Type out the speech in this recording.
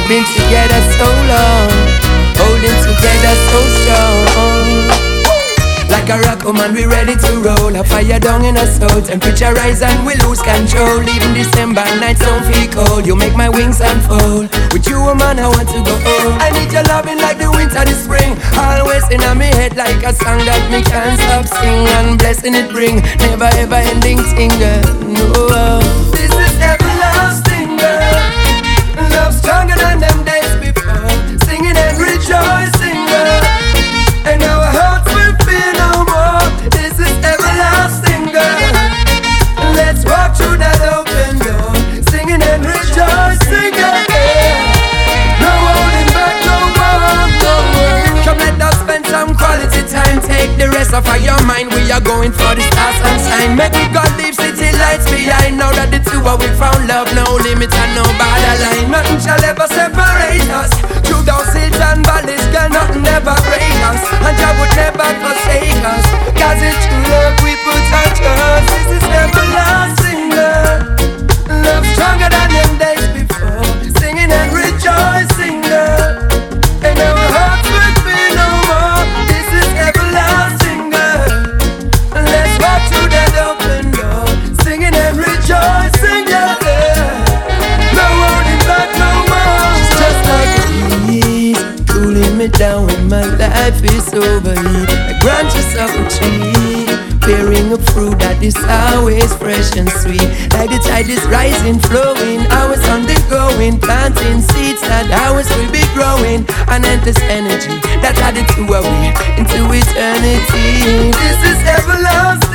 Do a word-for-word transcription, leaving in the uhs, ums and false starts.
been together so long, holding together so strong. Like a rock woman, we ready to roll. A fire down in our soul, temperature rise and we lose control. Even December nights don't feel cold. You make my wings unfold. With you, woman, I want to go home. I need your loving like the winter, the spring. Always in my head like a song that me can't stop sing. And blessing it bring, never ever ending singer. No, this is everlasting, girl. Love stronger than them days before. Singing and rejoicing, girl. And our hearts will feel no more. This is everlasting, girl. Let's walk through that open door, singing and rejoicing, girl. No holding back, no more, no more. Come let us spend some quality time. Take the rest of your mind. We are going for the stars and sign. Make we God leave city lights behind. Now that the two are we found love, no limit and no borderline. Nothing shall ever separate us. Through those hills and valleys, girl, nothing ever break us. And Jah would never forsake us. Cause it's true love we put our trust. This is everlasting, girl. Love stronger than them days before. Singing and rejoicing, girl. And our hearts will be no more. This is everlasting, girl. Let's walk through that open door, singing and rejoicing, girl. No holding back no more. It's just like a breeze, cooling me down when my life is overheat. Like branches of a tree, bearing a fruit that is always fresh and sweet. Like the tide is rising, flowing, always undergoing, planting seeds that always will be growing. An endless energy that added to our way into eternity. This is everlasting.